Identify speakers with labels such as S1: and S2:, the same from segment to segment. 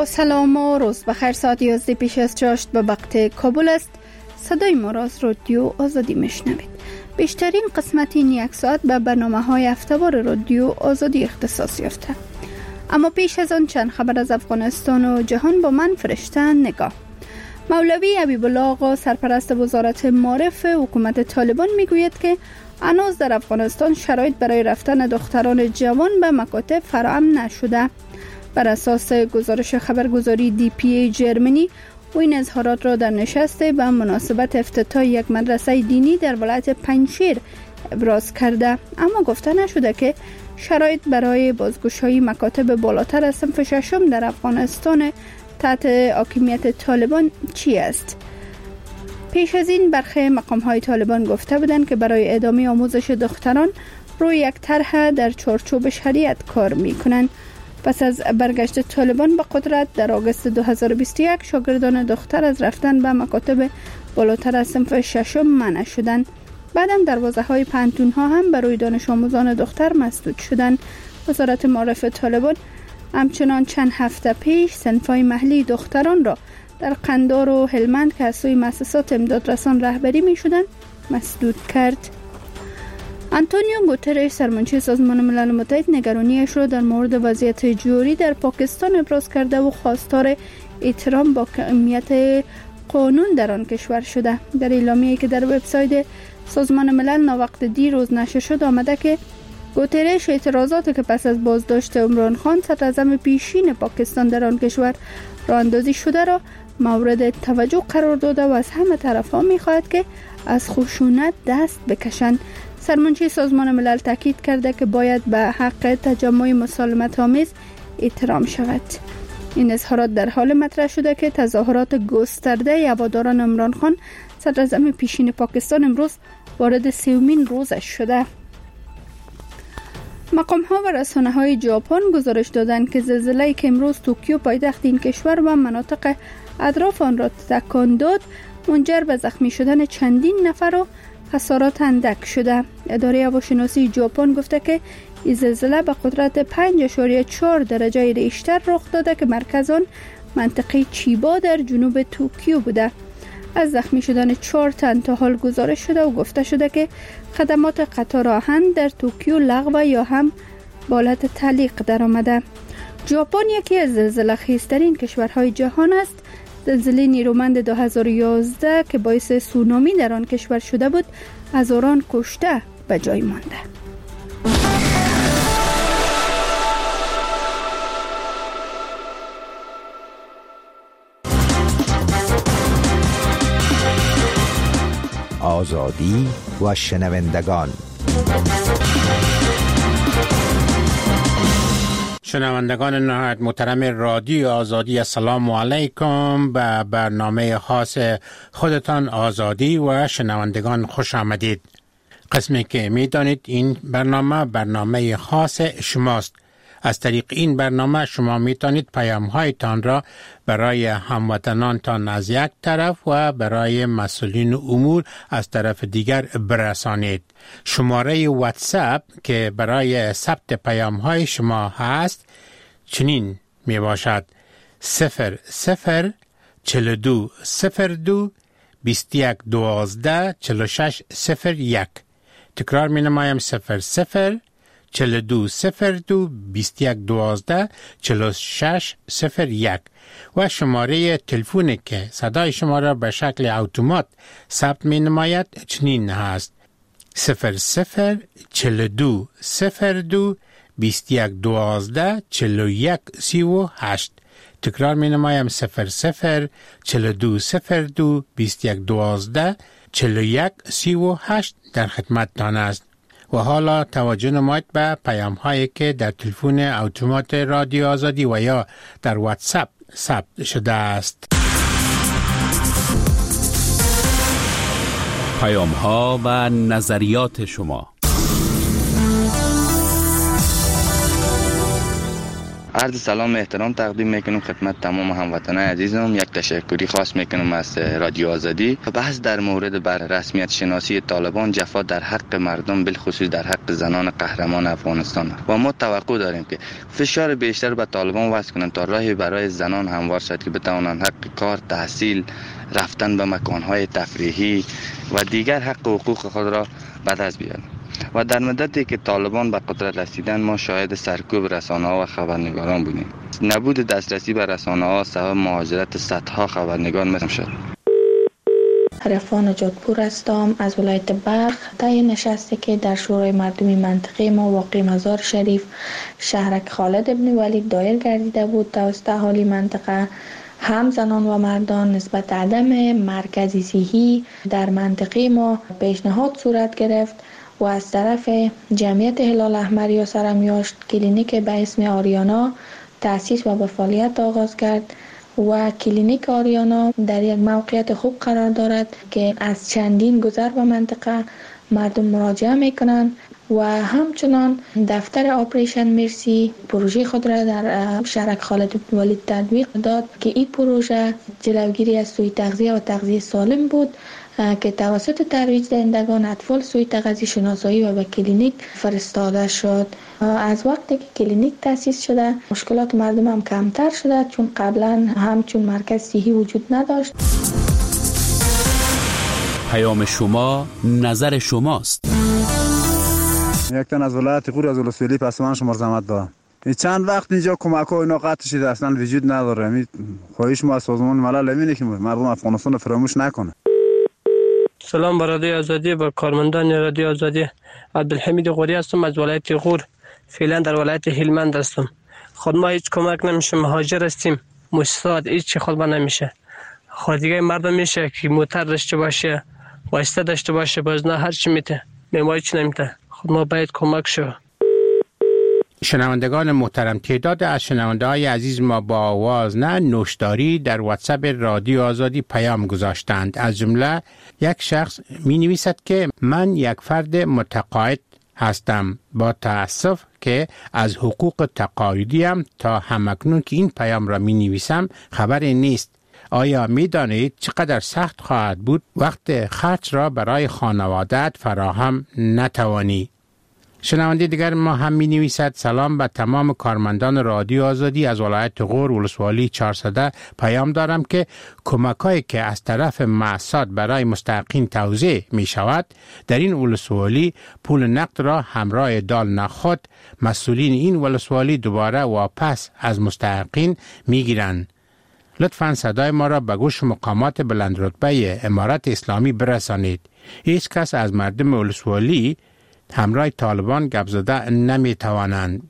S1: با سلام و روز بخیر. ساعت 11 پیش از 8 به وقت کابل است. صدای ما را از رادیو آزادی میشنوید. بیشترین قسمت این یک ساعت به برنامه‌های هفته‌وار رادیو آزادی اختصاص یافته. اما پیش از آن چند خبر از افغانستان و جهان با من فرشته نگاه. مولوی حبیب الله آقا سرپرست وزارت معارف حکومت طالبان میگوید که هنوز در افغانستان شرایط برای رفتن دختران جوان به مکاتب فراهم نشده. بر اساس گزارش خبرگزاری DPA جرمنی، او این اظهارات را در نشست به مناسبت افتتاح یک مدرسه دینی در ولایت پنجشیر ابراز کرده، اما گفته نشده که شرایط برای بازگشایی مکاتب بالاتر از صنف ششم در افغانستان تحت حاکمیت طالبان چی است. پیش از این برخی مقام‌های طالبان گفته بودند که برای ادامه آموزش دختران روی یک طرح در چارچوب شریعت کار می‌کنند. پس از برگشت طالبان به قدرت در آگوست 2021 شاگردان دختر از رفتن به مکاتب بالاتر از صنف ششم منع شدند. بعداً دروازه‌های پانتون‌ها هم برای دانش آموزان دختر مسدود شدند. وزارت معارف طالبان همچنان چند هفته پیش صنف‌های محلی دختران را در قندار و هلمند که از سوی مؤسسات امدادرسان رهبری می‌شدند مسدود کرد. آنتونیو گوترش سرمنشی سازمان ملل متحد نگرانیش را در مورد وضعیت جاری در پاکستان ابراز کرده و خواستار احترام با حاکمیت قانون در آن کشور شده. در اعلامیه‌ای که در وبسایت سازمان ملل ناوقت دیروز نشر شد آمده که گوترش اعتراضاتی که پس از بازداشت عمران خان صدراعظم پیشین پاکستان در آن کشور راه اندازی شده را مورد توجه قرار داده و از همه طرف‌ها می‌خواهد که از خشونت دست بکشند. سرمنشی سازمان ملل تاکید کرده که باید به حق تجمع مسالمت‌آمیز احترام شود. این اظهارات در حال مطرح شده که تظاهرات گسترده هواداران عمران خان صدراعظم پیشین پاکستان امروز وارد 30مین روزش شده. مقام‌ها و رسانه‌های ژاپن گزارش دادند که زلزله‌ای که امروز توکیو پایتخت این کشور و مناطق اطراف آن را تکان داد منجر به زخمی شدن چندین نفر و خسارات اندک شده. اداره هواشناسی ژاپن گفته که این زلزله به قدرت 5.4 درجه ریشتر رخ داده که مرکز آن منطقه چیبا در جنوب توکیو بوده. از زخمی شدن 4 تن تا حال گزارش شده و گفته شده که خدمات قطار آهن در توکیو لغو یا هم به حالت تعلیق در آمده. ژاپن یکی از زلزله خیزترین کشورهای جهان است. زلزله نیرومند 2011 که باعث سونامی در آن کشور شده بود هزاران کشته به جای مانده.
S2: آزادی و شنوندگان.
S3: شنوندگان نهایت محترم رادیو آزادی، السلام علیکم. به برنامه خاص خودتان آزادی و شنوندگان خوش آمدید. قسمی که میدانید این برنامه خاص شماست. از طریق این برنامه شما میتونید پیام‌هایتان را برای هموطنانتان از یک طرف و برای مسئولین امور از طرف دیگر برسانید. شماره واتساپ که برای ثبت پیام‌های شما هست چنین می باشد: 004202 2112 تکرار می نمایم: 004202 و شماره تلفونی که صدای شما را به شکل اتومات ثبت می نماید چنین هست: 004202 2112 تکرار می نمایم: 004202 2112 در خدمتتان است. و حالا توجه نمایید به پیام هایی که در تلفن اتومات رادیو آزادی و یا در واتساپ ثبت شده است.
S4: پیام ها و نظریات شما.
S5: عرض سلام و احترام تقدیم میکنم خدمت تمام هموطنان عزیزم. یک تشکری خاص میکنم از رادیو آزادی. بحث در مورد بر رسمیت شناسی طالبان جفا در حق مردم، بالخصوص در حق زنان قهرمان افغانستان و ما توقع داریم که فشار بیشتر به طالبان وضع کنند تا راهی برای زنان هموار شد که بتوانند حق کار، تحصیل، رفتن به مکانهای تفریحی و دیگر حق و حقوق خود را به دست بیارند. و در مدتی که طالبان به قدرت رسیدن ما شاهد سرکوب رسانه‌ها و خبرنگاران بودیم. نبود دسترسی به رسانه‌ها سبب مهاجرت صدها خبرنگار شد.
S6: عرفان جادپور هستم از ولایت بلخ. طی نشستی که در شورای مردمی منطقه ما واقع مزار شریف شهرک خالد ابن ولید دایر گردیده بود توسط اهالی منطقه، هم زنان و مردان نسبت عدم مرکزی صحی در منطقه ما پیشنهاد صورت گرفت و از طرف جمعیت هلال احمر یا سرمیاشت کلینیک به اسم آریانا تأسیس و به فعالیت آغاز کرد و کلینیک آریانا در یک موقعیت خوب قرار دارد که از چندین گذر به منطقه مردم مراجعه میکنند و همچنان دفتر آپریشن مرسی پروژه خود را در شهرک خالد بن ولید تطبیق داد که این پروژه جلوگیری از سوء تغذیه و تغذیه سالم بود که توسط ترویج دهندگان اطفال سوء تغذیه شناسایی و به کلینیک فرستاده شد. از وقتی که کلینیک تأسیس شده مشکلات مردم هم کمتر شده، چون قبلا همچون مرکز صحی وجود نداشت.
S4: پیام شما نظر شماست.
S7: یک تن از ولایت غور از ولسوالی پسمان شما زحمت دارم. چند وقت اینجا کمک ها اینا قطع شده، اصلا وجود نداره. خواهش ما از سازمان ملل اینه که مردم افغانستان رو فراموش نکنه.
S8: سلام بر رادیو آزادی، با کارمندان رادیو آزادی. عبدالحمید غوری هستم از ولایت غور. فعلا در ولایت هلمند هستم. خود ما هیچ کمک نمیشه، مهاجر هستیم. مستعد هیچ خود ما نمیشه. خود دیگه مردم میشه که موتر داشته باشه، واسطه داشته باشه، باز نه هر چی میته. ما هیچ نمیته. خود ما باید کمک شو.
S3: شنوندگان محترم، تعداد از شنونده‌های عزیز ما با آواز نه نوشداری در واتساپ رادیو آزادی پیام گذاشتند. از جمله یک شخص می نویسد که من یک فرد متقاعد هستم، با تأسف که از حقوق تقاعدیم تا همکنون که این پیام را می نویسم خبری نیست. آیا می دانید چقدر سخت خواهد بود وقت خرج را برای خانواده‌ات فراهم نتوانی؟ شنونده دیگر ما هم می نویسد سلام به تمام کارمندان رادیو آزادی از ولایت غور ولسوالی 400 پیام دارم که کمک‌هایی که از طرف مؤسسات برای مستحقین توزیع می شود در این ولسوالی پول نقد را همراه دال نخود مسئولین این ولسوالی دوباره واپس از مستحقین می گیرند. لطفاً صدای ما را به گوش مقامات بلندرتبه امارت اسلامی برسانید. هیچ کس از مردم ولسوالی همراه طالبان گپ زده نمی توانند.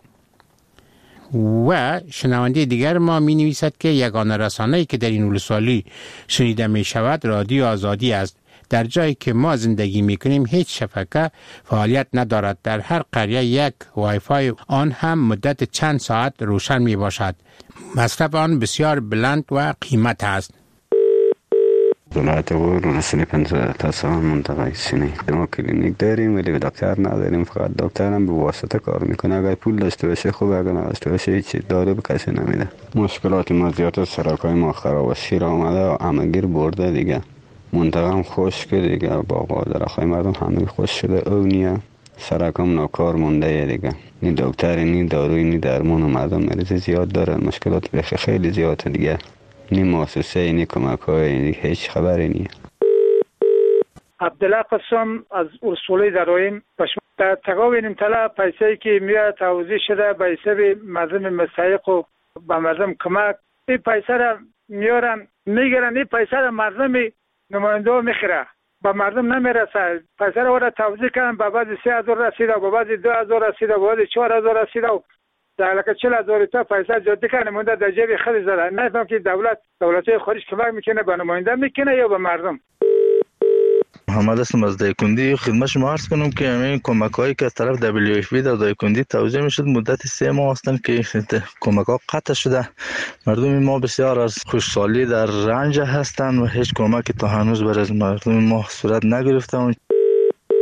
S3: و شنونده دیگر ما می نویسد که یگانه رسانه‌ای که در این ولسوالی شنیده می شود رادیو آزادی است. در جایی که ما زندگی می کنیم هیچ شبکه فعالیت ندارد. در هر قریه یک وای فای آن هم مدت چند ساعت روشن می باشد. مصرف آن بسیار بلند و قیمت است.
S9: ولایت غور ولسوالی 50 تا منطقه سینه. ما کلینیک داریم ولی دکتر نداریم، فقط دکتر هم به واسطه کار میکنه. اگر پول داشته باشه خوبه، اگر نداشته باشه هیچ دارو به کسی نمیده. مشکلات ما زیاد است، سرکای ما خراب است، شیر آمده و همگیر برده دیگه. منطقه هم خشک دیگه، باغ و درختای مردم همه خشک شده او نیه. سرکام ناکار مونده دیگه. نی دکتر نی داروی نی درمان و مردم مریض زیاد دارن. مشکلات بخی خیلی زیاده دیگه. نی مؤسسه نی کمک های هیچ خبری نیه.
S10: عبدالله قسم از ولسوالی درایم. در تقاوین امتلا پیسایی که میاد توزیع شده به حساب مردم مستحق و به مردم کمک، این پیسه را میارن میگیرن، این پیسه را مردم نماینده ها میخیره، به مردم نمیرسه. پیسه را وارد توزیع کردن، به بعضی 3000 رسیده، به بعضی 2000 رسیده، به بعضی 4000 رسیده و در علاقه 40000 تا پیسه جاده کنه مونده در جیب خود زده. نفهم که دولت خارج کمک میکنه به نماینده میکنه یا به مردم.
S11: محمد هستم از دایکندی. خدمت شما عرض کنم که همین کمک هایی که از طرف WFP در دایکندی توزیع میشد مدت 3 ماه هستند که کمک ها قطع شده. مردم ما بسیار از خوشحالی در رنج هستند و هیچ کمکی تا هنوز برای مردم ما صورت نگرفته.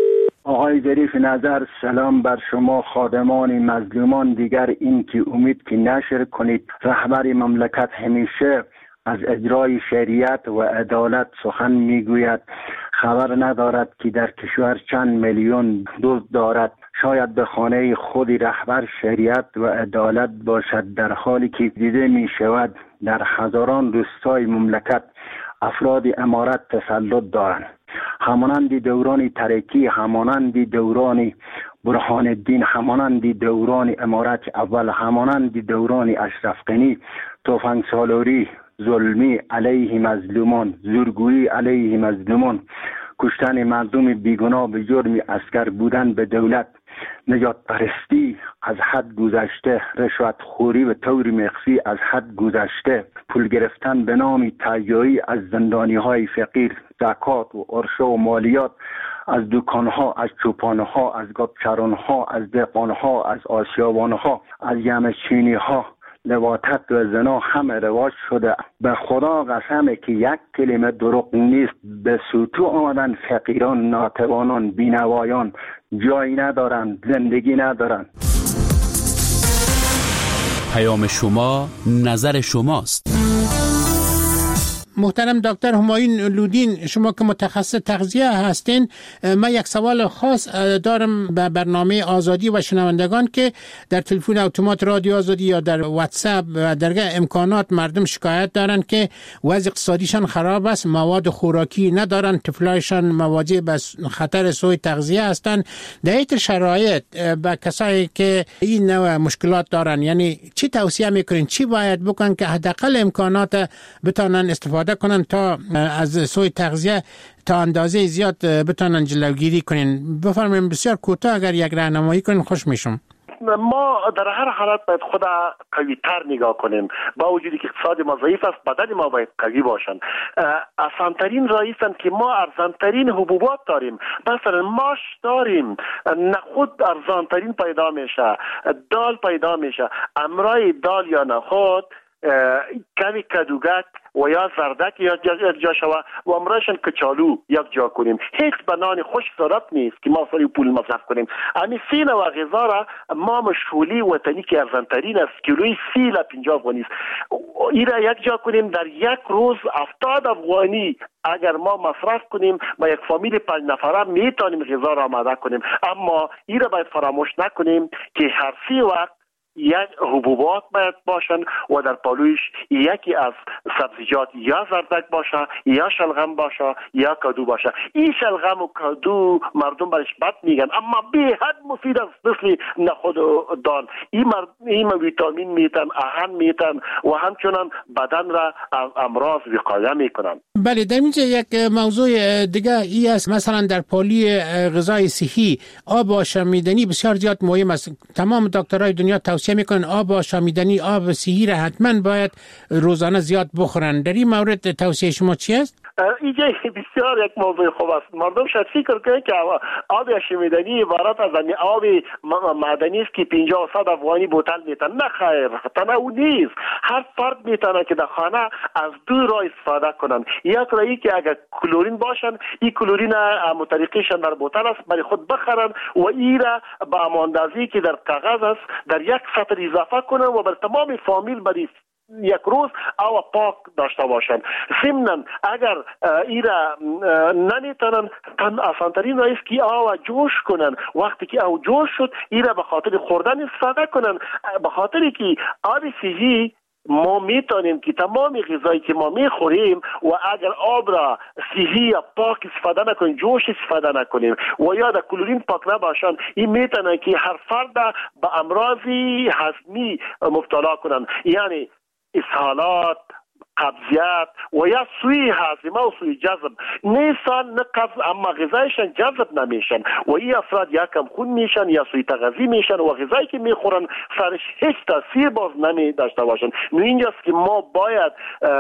S12: آقای ظریف نظر، سلام بر شما خادمان مظلومان. دیگر این که امید که نشر کنید. رهبر مملکت همیشه از اجرای شریعت و عدالت سخن میگوید. خبر ندارد که در کشور چند میلیون دزد دارد. شاید به خانه خود رهبر شریعت و عدالت باشد، در حالی که دیده می شود در هزاران روستای مملکت افراد امارت تسلط دارند. همانند دوران ترکی، همانند دوران برهان الدین، همانند دوران امارت اول، همانند دوران اشرف غنی، تفنگ سالاری، ظلمی علیه مظلومان، زورگویی علیه مظلومان، کشتن مردم بیگناه به جرم اسکر بودن به دولت، نجات پرستی از حد گذشته، رشوت خوری و طور مخفی از حد گذشته، پول گرفتن به نام تهیایی از زندانی های فقیر، زکات و عرشه و مالیات از دکانها، از چوپانها، از گابچرانها، از دهقانها، از آسیابانها، از یمچینی ها. لواطت و زنا همه رواج شده. به خدا قسمه که یک کلمه دروغ نیست. به سوتو آمدن فقیران، ناتوانان، بینوایان، جایی ندارن، زندگی ندارن.
S4: پیام شما نظر شماست.
S3: محترم دکتر همایون لودین، شما که متخصص تغذیه هستین، من یک سوال خاص دارم به برنامه آزادی و شنوندگان که در تلفن اتومات رادیو آزادی یا در واتساپ و درگاه امکانات مردم شکایت دارن که وضع اقتصادیشان خراب است، مواد خوراکی ندارن، طفلایشان مواجه به خطر سوء تغذیه هستند. در این شرایط به کسایی که این نوع مشکلات دارن، یعنی چی توصیه میکنین، چی باید بکنن که حداقل امکانات بتونن استفاده کنن تا از سوء تغذیه تا اندازه زیاد بتونن جلوگیری کنین؟ بفرمایید بسیار کوتاه اگر یک راهنمایی کنین خوش میشم.
S13: ما در هر حالت باید خود قوی تر نگاه کنیم. با وجودی که اقتصاد ما ضعیف است، بدن ما باید قوی باشن. آسانترین رایستن که ما ارزانترین حبوبات داریم. مثلا ماش داریم، نخود ارزانترین پیدا میشه، دال پیدا میشه. امرای دال یا نخود کمی کدوگک و یا زردک یک جا شوه و امرایشان کچالو یک جا کنیم. هیچ بنان خوش ضرورت نیست که ما سری پول مصرف کنیم. امی سین و غذا را ما مشغولی وطنی که ارزانترین است، کیلوی 30 افغانی است، این را یک جا کنیم. در یک روز 70 افغانی اگر ما مصرف کنیم با یک فامیل 5 نفره میتونیم غذا را آماده کنیم. اما این را باید فراموش نکنیم که هر 30 وقت یک حبوبات باید باشن و در پالویش یکی از سبزیجات یا زردک باشه یا شلغم باشه یا کدو باشه. این شلغم و کدو مردم برش بد میگن اما به حد مفید است، مثل نخود و دال. این ویتامین میتن، آهن میتن و همچنان بدن را از امراض وقایه میکنن.
S3: بله، در اینجا یک موضوع دیگه ای است، مثلا در پالی غذای صحی آب آشامیدنی بسیار زیاد مهم است. تمام دکترای دنیا توصیه میکنن آب آشامیدنی، آب صحی را حتما باید روزانه زیاد بخورن. در این مورد توصیه شما چی است؟
S13: اینجا بسیار یک موضوع خوب است. مردم شاید فکر کنه که آب آشامیدنی عبارت از آب معدنی است که 50 و 100 افغانی بوتل میتن. نه خیر، تنها او نیست. هر فرد میتونه که در خانه از 2 راه استفاده کنن. یک راهی که اگر کلورین باشن، این کلورین متریقیشان در بوتل است برای خود بخرن و این را با اماندازی که در کاغذ است در یک سطر اضافه کنن و بر تمام فامیل برای یک روز او پاک داشته باشن. ضمناً اگر ایرا نمیتونن، تن آسانترین راه است که او جوش کنن. وقتی که او جوش شد ایرا به خاطر خوردن استفاده کنن، به خاطری که آب صحی ما میتونیم که تمام غذایی که ما میخوریم و اگر آب را صحی یا پاک استفاده نکنیم، جوش استفاده نکنیم و یا در کلورین پاک نباشن، این میتونه که هر فرد به امراضی هضمی مبتلا کنن، یعنی اسهالات، قبضیت و یا سوی هاضمه و سوی جذب. نیستان نه قبض اما غذایشان جذب نمیشن و این افراد یا کم خون میشن یا سوی تغذی میشن و غذایی که میخورن سرش هیچ تاثیر باز نمی داشته باشن. اینجاست که ما باید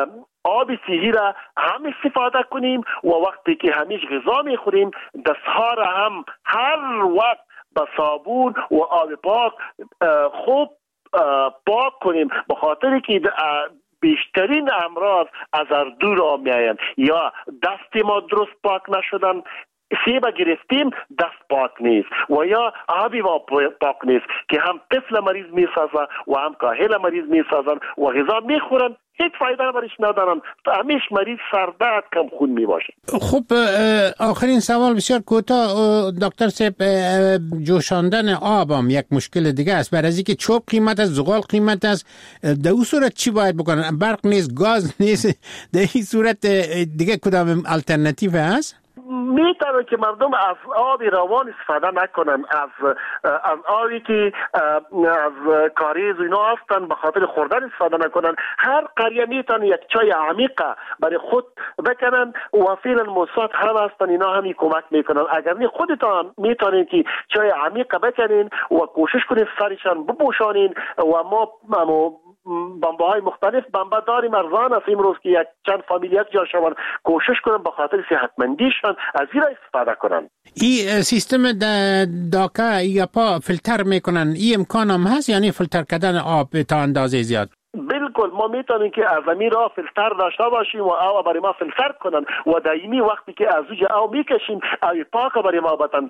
S13: آب صحی را هم استفاده کنیم و وقتی که همیش غذا میخوریم دستها را هم هر وقت با صابون و آب پاک خوب پاک کنیم، به خاطر که بیشترین امراض از اردو را می آیند. یا دست ما درست پاک نشدن، سیب گرفتیم دست پاک نیست و یا آبی ما پاک نیست که هم طفل مریض میسازن و هم کاهل مریض میسازن و غذا میخورن هیچ فایده برش ندارن، همیش مریض سردرد کم خون میباشه.
S3: خب آخرین سوال بسیار کوتاه دکتر صاحب، جوشاندن آب هم یک مشکل دیگه است. برای اینکه چوب قیمت است، زغال قیمت است، در اون صورت چی باید بکنن؟ برق نیست، گاز نیست، در این صورت دیگه کدام الटरनेटिव هست؟
S13: میتونه که مردم از آب روان استفاده نکنن، از آبی که از کاریز اینا هستن به خاطر خوردن استفاده نکنن. هر قریه میتونه یک چای عمیقه برای خود بکنن و فعلا موساد هم هستن، اینا همی کمک میکنن. اگر نه خودتان میتونین که چای عمیقه بکنین و کوشش کنین سرشان بپوشانین و ما بمبه های مختلف بمبه داریم، ارزان است امروز که یک چند فامیلیت جا شوند، کوشش کنن به خاطر صحتمندیشان از این استفاده کنن.
S3: این سیستم داکا یا پا فیلتر میکنن، این امکان هم هست یعنی فیلتر کردن آب تا اندازه زیاد؟
S13: بالکل ما میتونیم که از زمین را فیلتر داشته باشیم و آب برای ما فیلتر کنن و دائمی وقتی که از اوج آب میکشیم آب پاک برای ما بدن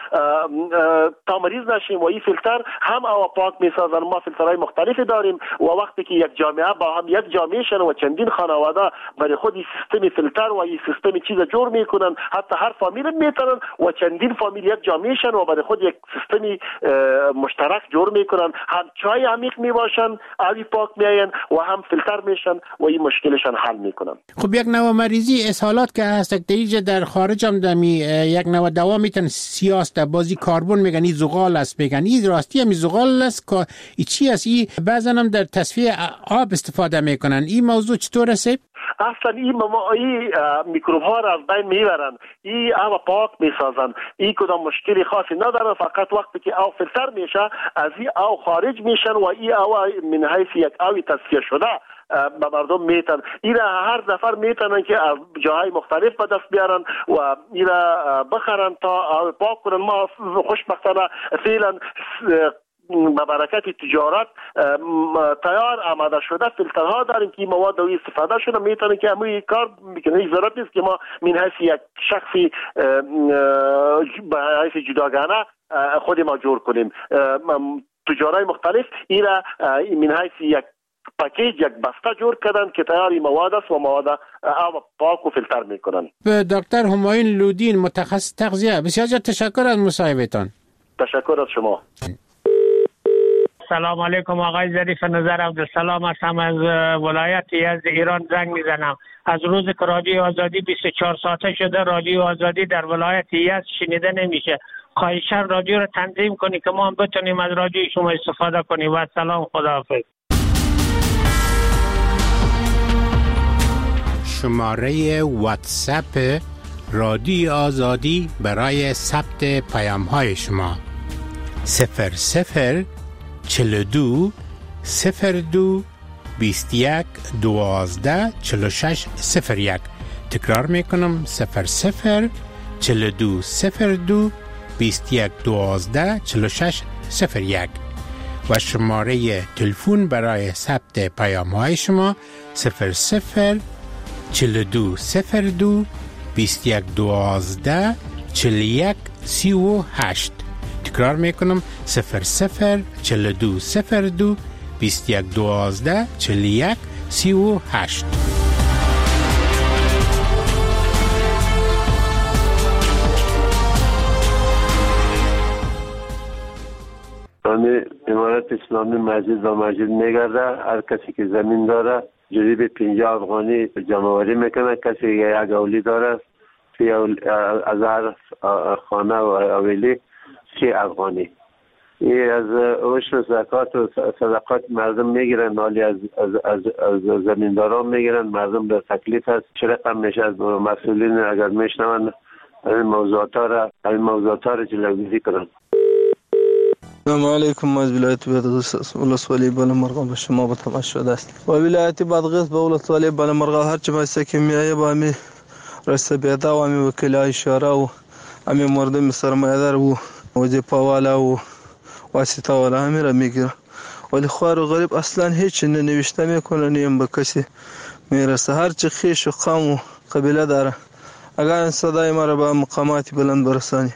S13: تا مریض نشیم و این فیلتر هم آب پاک میسازن. ما فیلترهای مختلفی داریم و وقتی که یک جامعه با هم یک جامعه شن و چندین خانواده برای خود این سیستم فیلتر و این سیستم چیز جور میکنن، حتی هر فامیل میتونن و چندین فامیل یک جامعه شن و برای خود یک سیستم مشترک جور میکنن، هم چای عمیق میباشن، آب پاک و هم فیلتر میشن و این مشکلشان حل میکنن.
S3: خب یک نوع مریضی اسهالات که هست دیگه در خارج هم دمی یک نوع دوا میتن سیاست بازی کربن میگن، این زغال است میگن، این راستی هم زغال است که این چی است؟ این بعضن هم در تصفیه آب استفاده میکنن. این موضوع چطور است؟
S13: اصلا این میکروب ها را از بین میبرن، این آب پاک میسازن، این کدام مشکلی خاصی نداره، فقط وقتی که آب فیلتر میشه از این آب خارج میشن و این آب من حیث یک آب تصفیه شده به مردم میتن. این هر نفر میتونن که از جاهای مختلف به دست بیارن و این بخرن تا آب پاک کنن. ما خوشبختانه فعلا با برکت تجارت تیار آماده شده فیلترها داریم که مواد دوی استفاده شده میتونه که همین کار میکنه. هیچ ضرورت نیست که ما من حیث یک شخصی به حیث جداگانه خود ما جور کنیم. تجارای مختلف این من حیث یک پاکیج یک بسته جور کردن که تیاری مواد است و مواد آب پاک و فیلتر میکنن.
S3: دکتر همایون لودین متخصص تغذیه، بسیار تشکر از مصاحبتان.
S13: تشکر از شما.
S8: سلام علیکم آقای ظریف نظر عبدالسلام هستم از ولایت یزد ایران زنگ میزنم. از روز که رادیو آزادی 24 ساعته شده رادیو آزادی در ولایت یزد شنیده نمیشه. خواهشاً رادیو رو تنظیم کنی که ما هم بتونیم از رادیو شما استفاده کنیم. و سلام، خداحافظ.
S3: شماره واتساپ رادیو آزادی برای ثبت پیام‌های شما 00 42 02 21 12 46 01. تکرار میکنم 00 42 02 21 12 46 01 و شماره تلفن برای ثبت پیام‌های شما 00 42 02 21 12 41 38. تکرار میکنم 00 42 02 21 12 41 38.
S14: امارت اسلامی مسجد و مسجد میگرده. هر کسی که زمین داره جریب 50 افغانی جمع‌آوری میکنه. کسی که یک اولی داره از هر خانه و حویلی 30 افغانی. این از عشر زکات و صدقات مردم میگیرن، حالی از زمینداران میگیرن. مردم در تکلیف هست. چه رقم میشه از مسئولین اگر میشنون این موضوعات را جلوگیری کنن.
S15: السلام علیکم. از ولایت بادغیس ولسوالی بالامرغ به شما به تماس شده است. و ولایت بادغیس به ولسوالی بالامرغ هر چه باشه که میایه با می رسته بیدا و می وکلای شورا و امی مردم سرمایه‌دار و وظیفه والا و واسطه والا همین را میگیره، ولی خوار و غریب اصلا هیچ ننوشته میکنه، نیم به کسی میرسه. هر چه خیش و قوم و قبیله داره اگر این صدای ما را به مقامات بلند برسانی.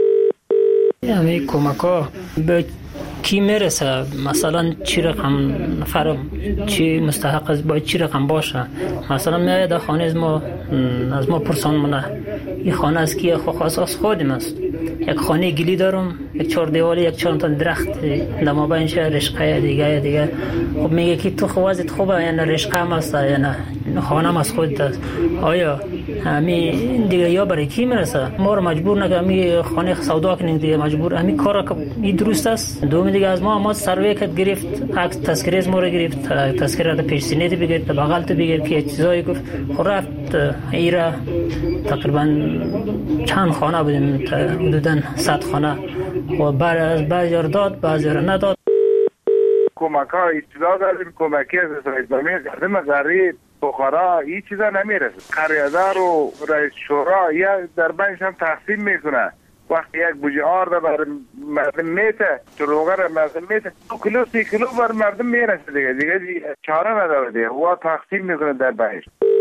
S16: همه کمک ها به کی میرسه؟ مثلا چی رقم نفر چی مستحق است، باید چی رقم باشه؟ مثلا میاد در خانه از ما پرسان منه این خانه از کیه؟ خواست از خودم است. یک خانه گلی دارم، یک 4 دیواری، یک 4 تا درخت در مابینش رشقه دیگه. خب میگه که تو خوازت خوبه یا نه رشقه هم است یا نه خانه هم از خودت است. آیا همین دیگه یا برای کی میرسه؟ ما رو مجبور نکنه می خانه سودا کنیم دیگه، مجبور همین کارا که این درست است. دوم دیگه از ما سروی کت گرفت، عکس تذکره از ما رو گرفت، تذکره را پیش سینه تو بگیر، بغل تو بگیر که چیزایی گفت. خب رفت ایرا تقریبا چند خانه بودیم، حدوداً 100 خانه و بعضی را داد بعضی را نداد.
S17: کمک ها ابتدا داریم، کمکی از اسلامی قدم غریب بخارا این چیزا نمیرسه. قریادار و رئیس شورا یا در بینش هم تقسیم میکنه. وقتی یک بوجه آرد بر مردم میته، چروغه مردم میته، 2 کیلو 3 کیلو بر مردم میرسه دیگه چاره نداره دیگه، و تقسیم میکنه در بینش.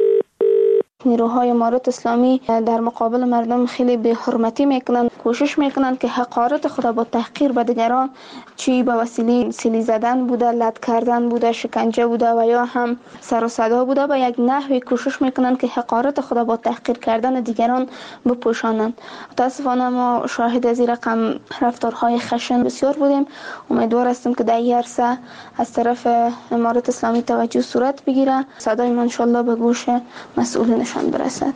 S6: نیروهای امارات اسلامی در مقابل مردم خیلی به حرمتی میکنن، کوشش میکنن که حقارت خود با تحقیر به دیگران، چی به وسیله سیلی زدن بوده، لط کردن بوده، شکنجه بوده و یا هم سر و صدا بوده، به یک نحوی کوشش میکنن که حقارت خود با تحقیر کردن دیگران بپوشانند. متاسفانه ما شاهد از این رقم رفتارهای خشن بسیار بودیم. امیدوار هستیم که در این عرصه از طرف امارات اسلامی توجه صورت بگیره، صدای ما ان شاء الله به گوش مسئولینشان برسد.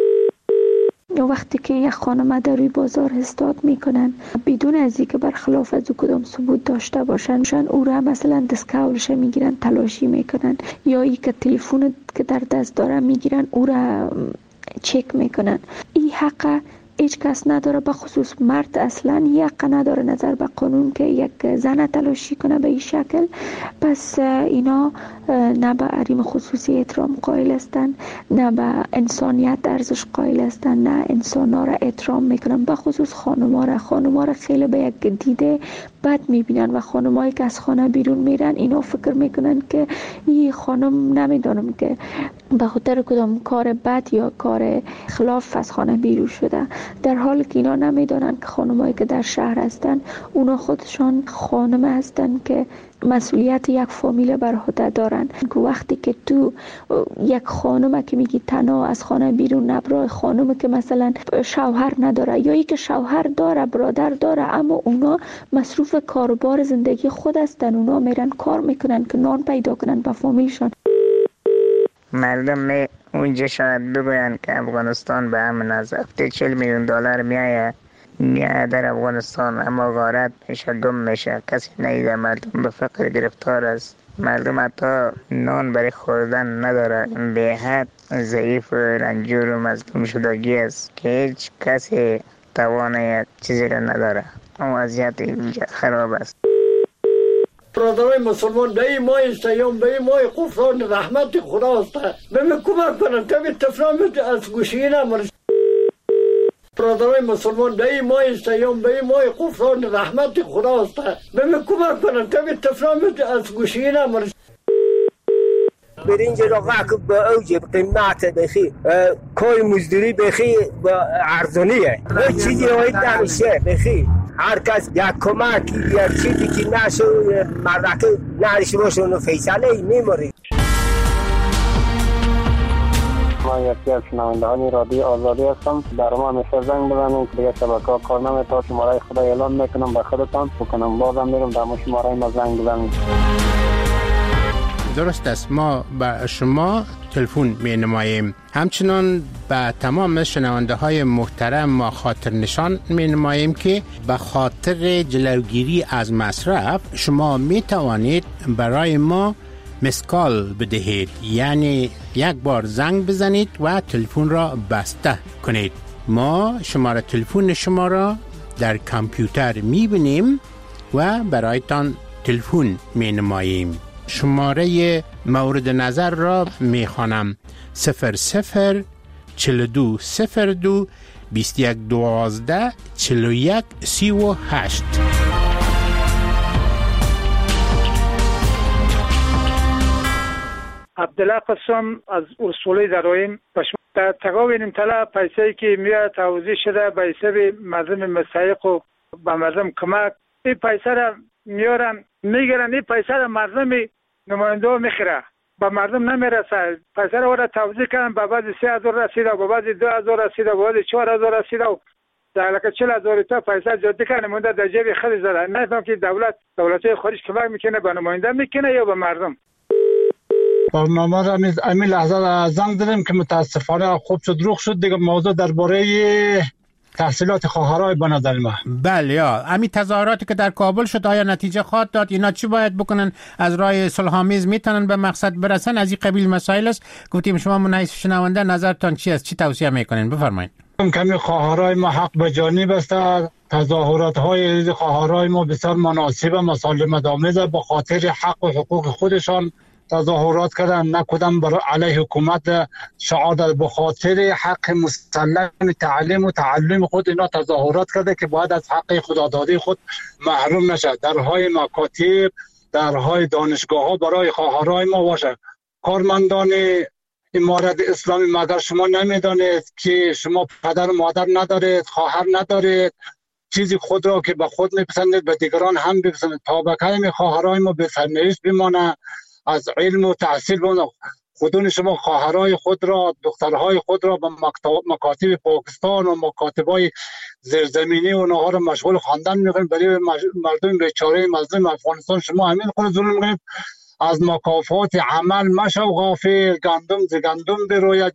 S18: وقتی که یک خانم در روی بازار استاد میکنن بدون از اینکه برخلاف از کدام ثبوت داشته باشن، او را مثلا دستکولش میگیرن، تلاشی میکنن، یا ای که تلفن که در دست داره میگیرن او را چک میکنن. این حق هیچ کس نداره، به خصوص مرد اصلا حق نداره نظر به قانون که یک زن تلاشی کنه به این شکل. پس اینا نه به حریم خصوصی احترام قائل هستن، نه به انسانیت ارزش قائل هستن، نه انسانا را احترام میکنن، به خصوص خانوما را خیلی به یک دیده بد میبینن و خانمایی که از خانه بیرون میرن اینا فکر میکنن که این خانم نمیدونم که به خاطر کدام کار بد یا کار خلاف از خانه بیرون شده، در حالی که اینا نمیدونن که خانمایی که در شهر هستن اونا خودشان خانم هستن که مسئولیت یک فامیل بر عهده دارن. که وقتی که تو یک خانم که میگی تنها از خانه بیرون نبره، خانم که مثلا شوهر نداره یا ای که شوهر داره، برادر داره، اما اونا مصروف کاروبار زندگی خود هستن، اونا میرن کار میکنن که نان پیدا کنن به فامیلشان.
S19: مردم اونجا شاید بگوین که افغانستان به امن است. 40 میلیون دلار میایه در افغانستان، اما غارت میشه، گم میشه، کسی نیده. مردم به فقر گرفتار است، مردم حتی نان برای خوردن نداره، به حد ضعیف و رنجور و مظلوم شدگی است که هیچ کسی توانه چیزی را نداره. وضعیت اینجا خراب است.
S20: برادرای مسلمان به این ماه سیام، به این ماه غفران رحمت خداست، به من کمک کنن تا به تفرامت از گوشی نمرس. برادرای مسلمان به این ماه سیام، به این ماه غفران رحمت خداست، به من کمک کنن تا به تفرامت از گوشی نمرس.
S21: برنج را واقع با اوج قیمت بخی، کوی مزدوری بخی با ارزانیه، هیچ چیزی هایی نمیشه بخی. هر کس یک کمک یک چیزی که نشو مردکه نرشی باشه اونو فیصله میموری.
S22: ما یکی از شنوندگان رادیو آزادی هستم. در ما همیشه زنگ بزنید دیگه شبکه‌ها کار نمی‌کنه. شماره خدا اعلام میکنم به خودتان بکنم، بازم میرم در شماره ما زنگ بزنید.
S3: درست است، ما به شما تلفن می نماییم. همچنان به تمام شنونده های محترم ما خاطر نشان می نماییم که به خاطر جلوگیری از مصرف شما می توانید برای ما مسکال بدهید، یعنی یک بار زنگ بزنید و تلفن را بسته کنید. ما شماره تلفن شما را در کامپیوتر می بینیم و برایتان تلفن می نماییم. شماره مورد نظر را می خوانم: 00 42 02 21 12 41 38.
S10: عبدالله قسم از اصولی درایم پشمت تقاوینیم تلا پیسایی که میاد توضیح شده به حساب مردم مستحق و به مردم کمک این پیسه را میارن میگیرن این پیسه را مردم نماینده میخیره به مردم نمیرسه پیسه را توضیح کردن به بعد 3000 رسیده و به بعد 2000 رسیده و به بعد 4000 رسیده و در لکه 40000 تا پیسه جدی که نماینده در جیب خود زده نفهم که دولت خارج کمک میکنه به نماینده میکنه یا به مردم
S1: برنامه را امی لحظه زنگ دادیم که متاسفانه خوب شد روخ شد دیگه موضوع درباره تحصیلات خواهرای به نظر ما.
S3: بله یا امی تظاهراتی که در کابل شد آیا نتیجه خواهد داد؟ اینا چی باید بکنن؟ از راه صلح‌آمیز میتونن به مقصد برسن؟ از این قبیل مسائل است. گفتیم شما منعیس شنونده نظرتان چی است؟ چی توصیه میکنین؟ بفرمایید.
S1: کمی خواهرای ما حق به جانب است. تظاهرات های خواهرای ما بسیار مناسب و مسالمت آمیز به خاطر حق و حقوق خودشان تظاهرات کردن، نکدم برای علیه حکومت شعار داد، به خاطر حق مسلم تعلیم و تعلم خود اینا تظاهرات کرده که باید از حق خدادادی خود محروم نشد. درهای مکاتب، درهای دانشگاه ها برای خواهرای ما باشه. کارمندان امارت اسلامی مگر شما نمیدانید که شما پدر و مادر ندارید، خواهر ندارید، چیزی خود را که به خود میپسندید به دیگران هم بپسندید تا بکیم خواهرای ما به سرنوشت بمانه، از علم و تحصیل بونه. خودون شما خواهرای خود را، دخترهای خود را به مکاتب پاکستان و مکاتبای زیرزمینی و اونها را مشغول خواندن میکنید. برای مردم بیچاره مظلوم افغانستان شما همین خود ظلم میکنید. از مکافات عمل مشو غافل، گندم ز گندم بروید،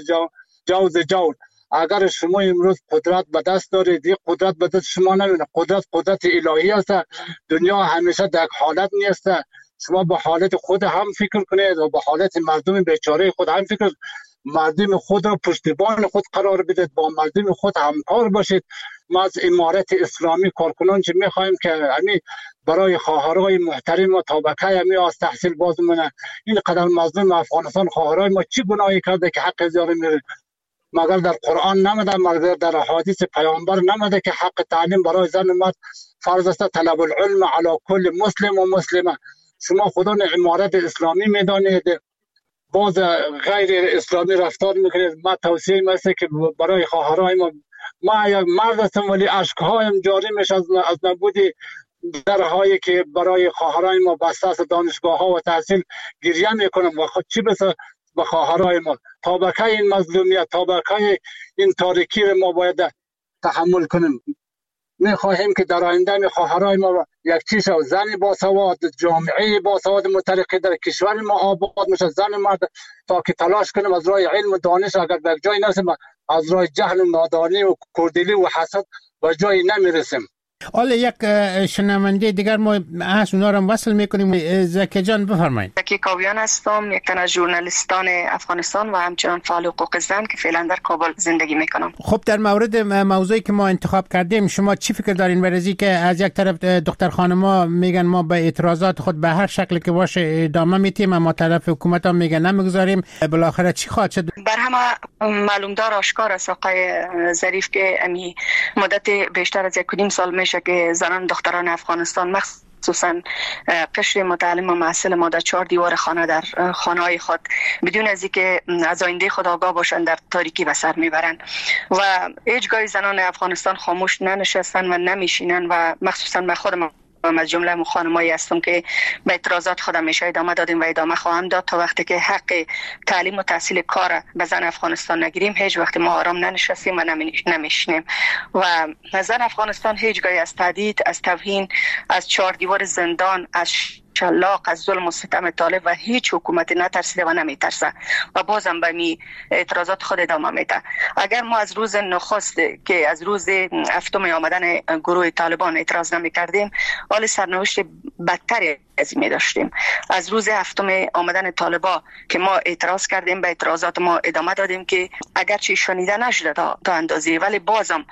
S1: جو ز جو. اگر شما امروز قدرت به دست دارید، این قدرت به دست شما نمیاد. قدرت الهی است. دنیا همیشه در حالت نیست. شما به حالت خود هم فکر کنید و به حالت مردم بیچاره خود هم فکر. مردم خود را پشتیبان خود قرار بدید، با مردم خود همکار باشید. ما از امارت اسلامی کارکنان چه میخوایم که همین برای خواهرای محترم و طبقه همین از تحصیل باز مونه. این قدر مظلوم افغانستان خواهرای ما چی گناهی کرده که حق زیاره میره؟ مگر در قرآن نمیده، مگر در حدیث پیامبر نمیده که حق تعلیم برای زن و مرد فرض است؟ طلب العلم علی کل مسلم و مسلمه. شما خودان امارت اسلامی میدانید، باز غیر اسلامی رفتار میکنید. ما توصیه است که برای خواهرای ما یک مرد هستم ولی اشکهایم جاری میشه از نبود درهایی که برای خواهرای ما بسته است. دانشگاه ها و تحصیل گریه میکنم و خود چی بسه به خواهرای ما. طبقه این مظلومیت، طبقه این تاریکی ما باید تحمل کنیم. میخواهیم که در آینده خواهرای ما یک چیز زن باسواد، جامعه باسواد مترقی در کشور ما آباد میشه. زن مرد تا که تلاش کنیم از راه علم و دانش، اگر به جای نرسیم از راه جهل و نادانی و کردلی و حسد به جای نمیرسیم.
S3: حالا یک شنونده دیگر ما از اونا رو وصل میکنیم. زکی جان بفرمایید.
S2: زکی کاویان هستم، یک تن از ژورنالیستان افغانستان و همچنان فعال حقوق زن که فعلا در کابل زندگی میکنم.
S3: خب در مورد موضوعی که ما انتخاب کردیم شما چی فکر دارین؟ برای که از یک طرف دختر خانما میگن ما به اعتراضات خود به هر شکل که باشه ادامه میدیم، اما طرف حکومت هم میگن نمیگذاریم. بالاخره چی خواهد شد؟
S2: بر همه معلومدار آشکار است آقای ظریف که امی مدت بیشتر از 1.5 سال میشه که زنان دختران افغانستان مخصوصا قشر متعلم و محصل ما در 4 دیوار خانه در خانه‌های خود بدون از اینکه از آینده خود آگاه باشند در تاریکی به سر میبرند و هیچگاه زنان افغانستان خاموش ننشستن و نمیشینن و مخصوصا من خودم از جمله خانمایی هستم که به اعتراضات خودم میشه ادامه دادیم و ادامه خواهم داد تا وقتی که حق تعلیم و تحصیل کار به زن افغانستان نگیریم. هیچ وقت ما آرام ننشستیم و نمیشنیم و زن افغانستان هیچگاه از تهدید، از توهین، از 4 دیوار زندان، از شلاق، از ظلم و ستم طالب و هیچ حکومتی نترسیده و نمیترسه و بازم به می اعتراضات خود ادامه میده. اگر ما از روز نخست که از روز هفتم آمدن گروه طالبان اعتراض نمیکردیم، حال سرنوشت بدتری از این داشتیم. از روز هفتم آمدن طالبان که ما اعتراض کردیم، به اعتراضات ما ادامه دادیم که اگرچه شنیده نشده تا اندازه، ولی بازم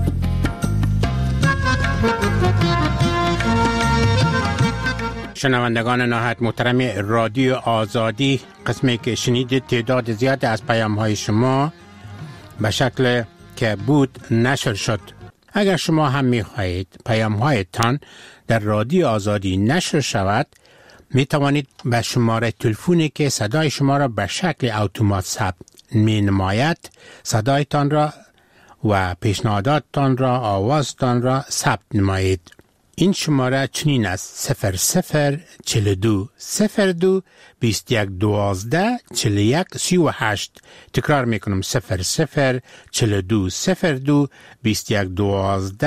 S3: شنوندگان نهایت محترم رادیو آزادی، قسمی که شنیدید تعداد زیاد از پیام‌های شما به شکل که بود نشر شد. اگر شما هم می‌خواهید پیام‌هایتان در رادیو آزادی نشر شود، می توانید به شماره تلفنی که صدای شما را به شکل اتومات ثبت می نماید صدایتان را و پیشنهاداتتان را آوازتان را ثبت نمایید. این شماره چنین است: 0042 02 21 12 41 38. تکرار میکنم: 0042 02 21 12